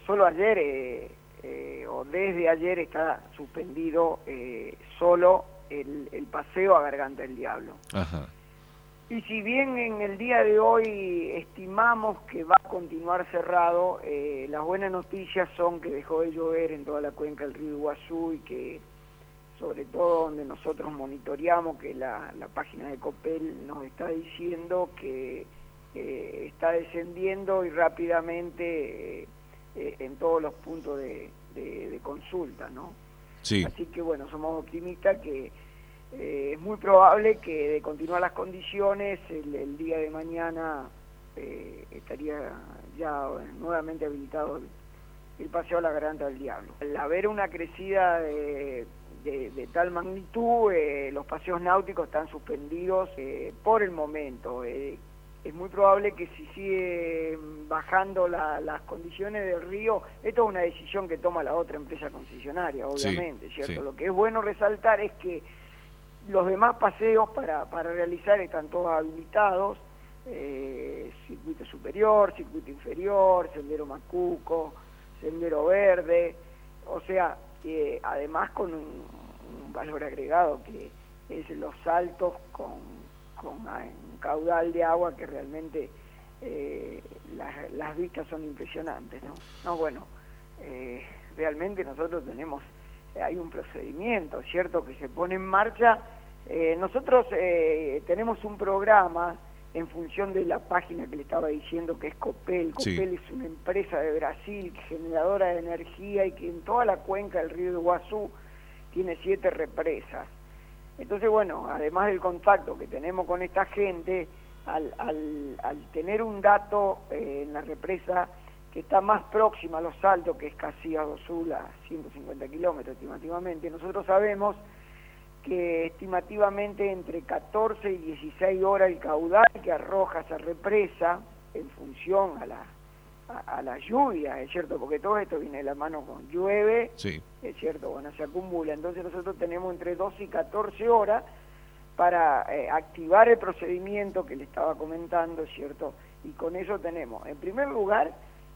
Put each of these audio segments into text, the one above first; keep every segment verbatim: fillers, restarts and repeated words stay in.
solo ayer eh, eh, o desde ayer está suspendido eh, solo el, el paseo a Garganta del Diablo. Ajá. Y si bien en el día de hoy estimamos que va a continuar cerrado, eh, las buenas noticias son que dejó de llover en toda la cuenca del río Iguazú y que, sobre todo donde nosotros monitoreamos, que la, la página de Copel nos está diciendo que eh, está descendiendo y rápidamente eh, eh, en todos los puntos de, de, de consulta, ¿no? Sí. Así que bueno, somos optimistas que Eh, es muy probable que de continuar las condiciones el, el día de mañana eh, estaría ya nuevamente habilitado el, el paseo a la Garganta del Diablo. Al haber una crecida de, de, de tal magnitud, eh, los paseos náuticos están suspendidos eh, por el momento. Eh, es muy probable que si sigue bajando la, las condiciones del río, esto es una decisión que toma la otra empresa concesionaria, obviamente, sí, ¿cierto? Sí. Lo que es bueno resaltar es que los demás paseos para, para realizar están todos habilitados, eh, circuito superior, circuito inferior, sendero Macuco, sendero verde, o sea, eh, además con un, un valor agregado que es los saltos con, con un caudal de agua que realmente eh, las, las vistas son impresionantes, ¿no? No, bueno, eh, realmente nosotros tenemos... hay un procedimiento, ¿cierto?, que se pone en marcha. Eh, nosotros eh, tenemos un programa en función de la página que le estaba diciendo, que es Copel. Copel Sí. es una empresa de Brasil, generadora de energía, y que en toda la cuenca del río Iguazú tiene siete represas. Entonces, bueno, además del contacto que tenemos con esta gente, al, al, al tener un dato eh, en la represa que está más próxima a los saltos, que es Casillas do Sul, a ciento cincuenta kilómetros estimativamente, nosotros sabemos que estimativamente entre catorce y dieciséis horas el caudal que arroja esa represa, en función a la, a, a la lluvia, es cierto, porque todo esto viene de la mano con llueve, Sí. es cierto, bueno, se acumula, entonces nosotros tenemos entre doce y catorce horas para eh, activar el procedimiento que le estaba comentando, ¿cierto? Y con eso tenemos, en primer lugar,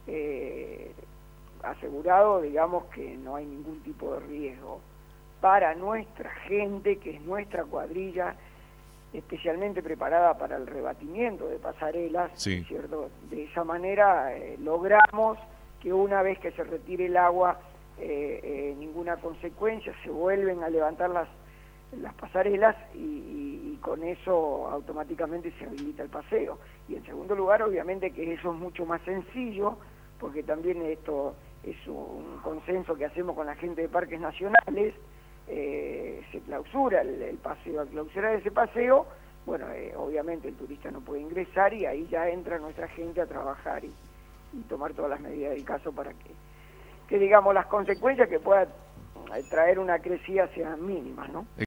Eh, asegurado, digamos, que no hay ningún tipo de riesgo para nuestra gente, que es nuestra cuadrilla especialmente preparada para el rebatimiento de pasarelas, Sí. ¿cierto? De esa manera eh, logramos que una vez que se retire el agua, eh, eh, ninguna consecuencia, se vuelven a levantar las, las pasarelas y, y, y con eso automáticamente se habilita el paseo. Y en segundo lugar, obviamente que eso es mucho más sencillo, porque también esto es un consenso que hacemos con la gente de parques nacionales, eh, se clausura el, el paseo. Al clausurar ese paseo, bueno, eh, obviamente el turista no puede ingresar y ahí ya entra nuestra gente a trabajar y, y tomar todas las medidas del caso para que, que digamos, las consecuencias que pueda traer una crecida sean mínimas, ¿no?